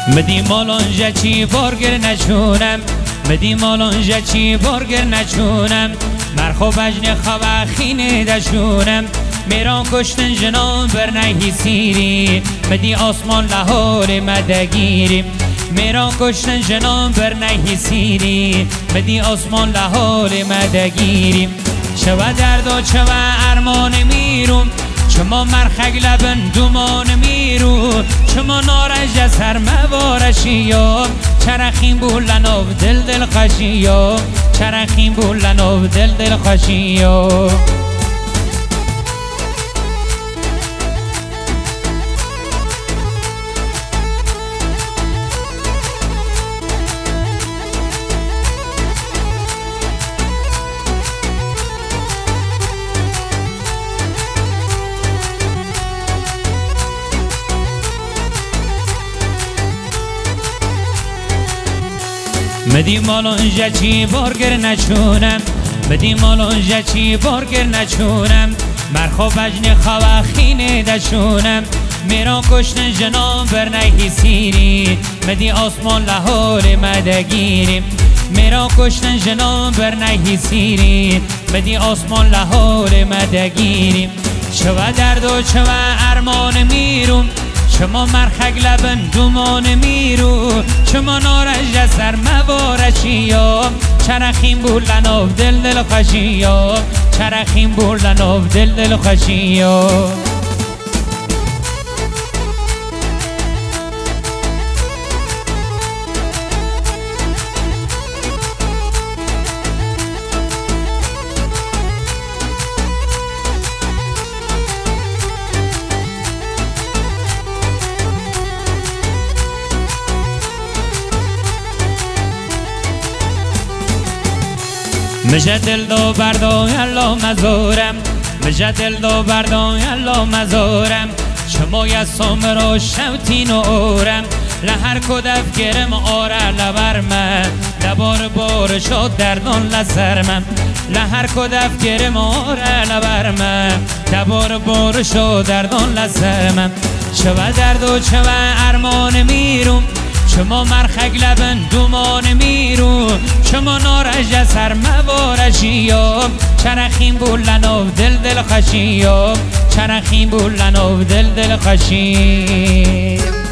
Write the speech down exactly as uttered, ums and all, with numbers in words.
مدی مالانجا چی بارگر نچونم مدی مالانجا چی بارگر نچونم مرخو بجن خواه خینه دشونم میران کشتن جنان بر نهی سیری مدی آسمان لحال مدگیری میران کشتن جنان بر نهی سیری مدی آسمان لحال مدگیری چوا درد و چوا ارمان میروم چما مرخگ لبن دومان میرو چما نارج سر موارشیا چرخیم بولنو دل دل خشیا چرخیم بولنو دل دل خشیا مدی مالانجا چی بارگر نچونم مدی مالانجا چی بارگر نچونم مرخو بجن خواه خینه دشونم میران کشتن جنان بر نهی سیری مدی آسمان لحال مدگیری میران کشتن جنان بر نهی سیری مدی آسمان لحال مدگیری چوا درد و چوا ارمان میروم چما مرخگ لبن دومان میرو چما نارج سر موارشیا چرخیم بولنو دل دل خشیا چرخیم بولنو دل دل خشیا مجا دل دو بردو یالو مزورم مجا دل دو بردو یالو مزورم چما یسوم رو شوتین و اورم لهر کدف گرم آره لبرمه لبار بار شد دردان لسرمم لهر کدف گرم آره لبرمه لبار بار شد دردان لسرمم چوا درد و چوا ارمان میروم چما مرخگ لبن دومان میرو چما نارج سر موارشیا چرخیم بولنو دل دل خشیا چرخیم بولنو دل دل خشیا